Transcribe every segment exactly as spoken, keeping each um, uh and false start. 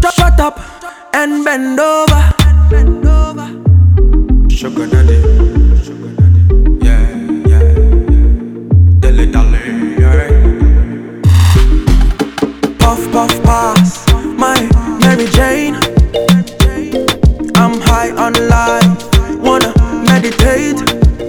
Shut up and bend over. Sugar daddy, sugar daddy, yeah, yeah, dilly dally, yeah. Puff puff pass, my Mary Jane. I'm high on life, wanna meditate.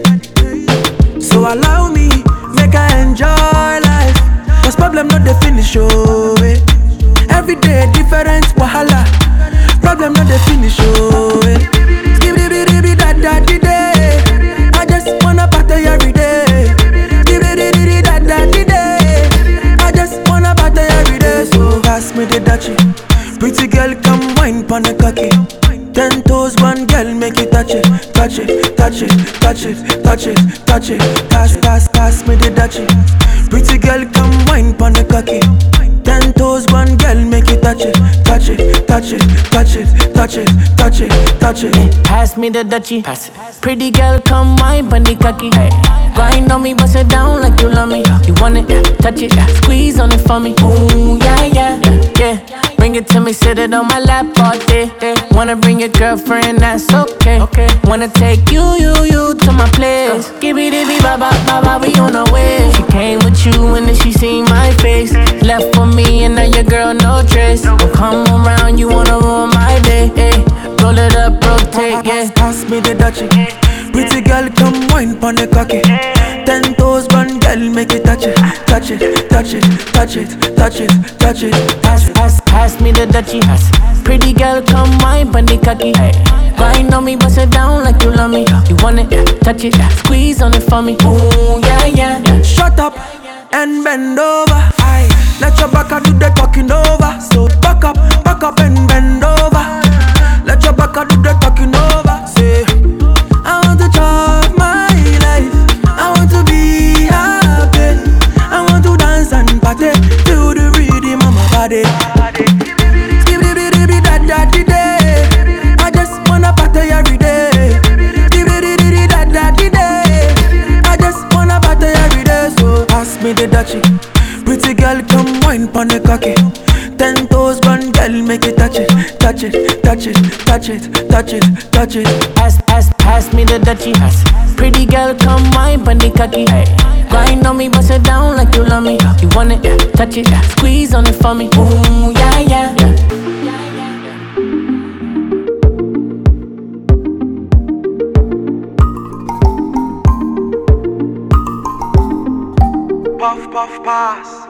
So allow me, make I enjoy life. Cause problem not the finish, oh eh. Every day different wahala. Problem not the finish, oh eh. Skibidi da da di day. I just wanna party every day. Skibidi da da di day. I just wanna party every day. So pass me the dachi. Pretty girl come wine pon the cocky. Ten toes, one girl, make it touch it, touch it, touch it, touch it, touch it, touch it. Pass, pass, pass me the dachi. Pretty girl, come wine pon the cocky. Ten toes, one girl, make it touch it, touch it, touch it, touch it, touch it, touch it, touch it. Hey, pass me the Dutchie. Pass it. Pretty girl, come wine pon the cocky. Hey. Grind on me, bust it down like you love me. You want it, touch it, squeeze on it for me. Ooh, yeah, yeah, yeah. Bring it to me, sit it on my lap all day. Wanna bring your girlfriend, that's okay. Okay. Wanna take you, you, you to my place. Give it, give it, ba ba ba ba, we on our way. She came with you and then she seen my face. Left for me and now your girl no trace. Don't come around, you wanna ruin my day. Hey. Roll it up, rotate, yeah. Pass me the dachi. Pretty girl, come wine pon the cocky. Ten toes, one girl, make it touch it, touch it, touch it, touch it, touch it, touch it. Pass, pass, pass me the Dutchie. Pretty girl, come wine pon the cocky. Grind on me, bust it down like you love me. You want it, touch it, squeeze on it for me. Ooh, yeah, yeah. Shut up and bend over. Aye. Let your back do the talking over. So back up, back up and bend over. Let your back do the talking over. Say, I want to chop my life. I want to be happy. I want to dance and party. Feel the rhythm of my body. Skibidi da da di day. I just wanna party every day. Skibidi da da di day. I just wanna party every day. So pass me the dachi. Pretty girl, come wine pon the cocky. Ten toes, one girl, make it touch it, touch it, touch it, touch it, touch it, touch it. Pass, pass, pass me the Dutchie. Pretty girl, come wine pon the cocky. Grind on me, bust it down like you love me. You want it, touch it, squeeze on it for me. Ooh, yeah, yeah. Puff puff pass.